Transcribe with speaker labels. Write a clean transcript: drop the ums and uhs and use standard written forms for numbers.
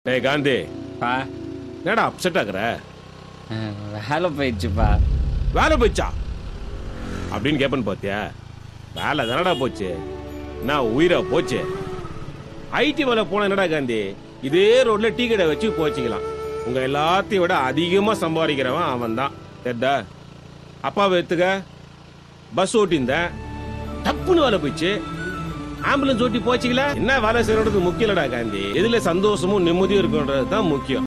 Speaker 1: டேய் காந்தி,
Speaker 2: பா
Speaker 1: என்னடா அப்செட் ஆகுற?
Speaker 2: வேலை போயிடுச்சுப்பா.
Speaker 1: வேலை போயிடுச்சா அப்படின்னு கேப்பன் பாத்தியா? வேலை தானடா போச்சு, நான் உயிரா போச்சு. ஐடி வேலை போன என்னடா காந்தி, இதே ரோட்ல டீ கடை வச்சு போச்சுக்கலாம். உங்க எல்லாத்தையும் விட அதிகமா சம்பாதிக்கிறவன் அவன் தான். தெரிதா? அப்பாவை எடுத்துக்க, பஸ் ஓட்டியிருந்தேன், டப்புன்னு வேலை போயிடுச்சு. ஆம்புலன்ஸ் ஓட்டி போச்சுக்கல. என்ன வேலை செய்யறது முக்கியம் இல்லடா காந்தி, எதுல சந்தோஷமும் நிம்மதியும் இருக்குன்றது தான் முக்கியம்.